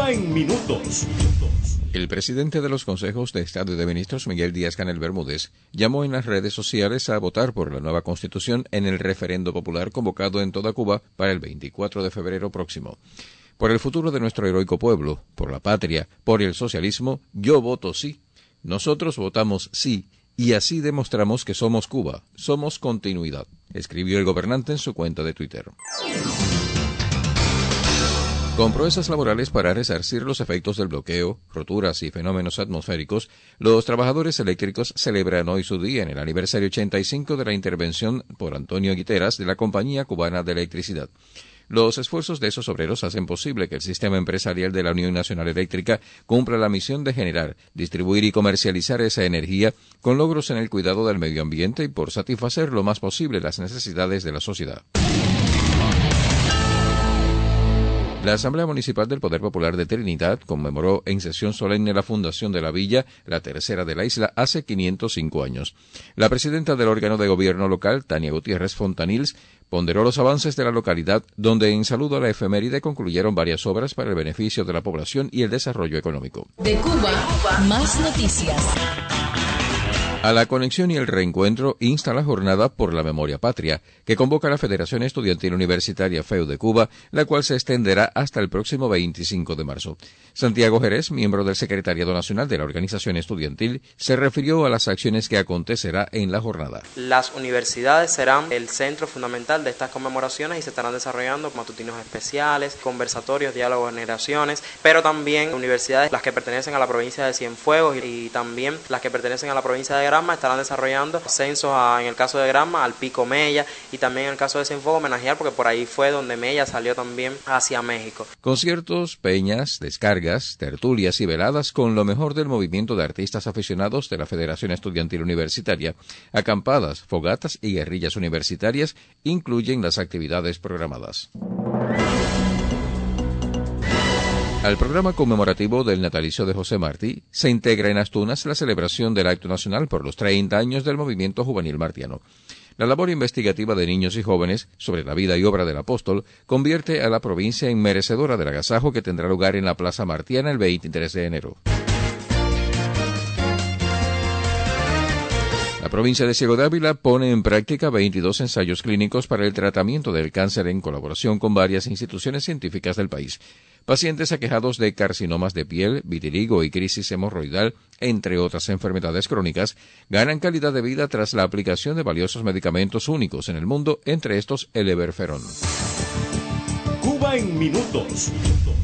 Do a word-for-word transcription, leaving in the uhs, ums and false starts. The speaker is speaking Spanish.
Cuba en minutos. El presidente de los Consejos de Estado y de Ministros, Miguel Díaz-Canel Bermúdez, llamó en las redes sociales a votar por la nueva Constitución en el referendo popular convocado en toda Cuba para el veinticuatro de febrero próximo. Por el futuro de nuestro heroico pueblo, por la patria, por el socialismo, yo voto sí. Nosotros votamos sí, y así demostramos que somos Cuba, somos continuidad, escribió el gobernante en su cuenta de Twitter. Con proezas laborales para resarcir los efectos del bloqueo, roturas y fenómenos atmosféricos, los trabajadores eléctricos celebran hoy su día en el aniversario ochenta y cinco de la intervención por Antonio Guiteras de la Compañía Cubana de Electricidad. Los esfuerzos de esos obreros hacen posible que el sistema empresarial de la Unión Nacional Eléctrica cumpla la misión de generar, distribuir y comercializar esa energía con logros en el cuidado del medio ambiente y por satisfacer lo más posible las necesidades de la sociedad. La Asamblea Municipal del Poder Popular de Trinidad conmemoró en sesión solemne la fundación de la villa, la tercera de la isla, hace quinientos cinco años. La presidenta del órgano de gobierno local, Tania Gutiérrez Fontanils, ponderó los avances de la localidad, donde en saludo a la efeméride concluyeron varias obras para el beneficio de la población y el desarrollo económico. De Cuba, más noticias. A la conexión y el reencuentro insta la Jornada por la Memoria Patria, que convoca la Federación Estudiantil Universitaria F E U de Cuba, la cual se extenderá hasta el próximo veinticinco de marzo. Santiago Jerez, miembro del Secretariado Nacional de la Organización Estudiantil, se refirió a las acciones que acontecerá en la jornada. Las universidades serán el centro fundamental de estas conmemoraciones y se estarán desarrollando matutinos especiales, conversatorios, diálogos de generaciones, pero también universidades, las que pertenecen a la provincia de Cienfuegos y también las que pertenecen a la provincia de Granma, estarán desarrollando censos a, en el caso de Granma al Pico Mella y también en el caso de Cienfuegos homenajear porque por ahí fue donde Mella salió también hacia México. Conciertos, peñas, descargas, tertulias y veladas con lo mejor del movimiento de artistas aficionados de la Federación Estudiantil Universitaria, acampadas, fogatas y guerrillas universitarias incluyen las actividades programadas. Al programa conmemorativo del natalicio de José Martí se integra en Astunas la celebración del Acto Nacional por los treinta años del movimiento juvenil martiano. La labor investigativa de niños y jóvenes sobre la vida y obra del apóstol convierte a la provincia en merecedora del agasajo que tendrá lugar en la Plaza Martiana el veintitrés de enero. La provincia de Ciego de Ávila pone en práctica veintidós ensayos clínicos para el tratamiento del cáncer en colaboración con varias instituciones científicas del país. Pacientes aquejados de carcinomas de piel, vitiligo y crisis hemorroidal, entre otras enfermedades crónicas, ganan calidad de vida tras la aplicación de valiosos medicamentos únicos en el mundo, entre estos el Everferón. Cuba en minutos.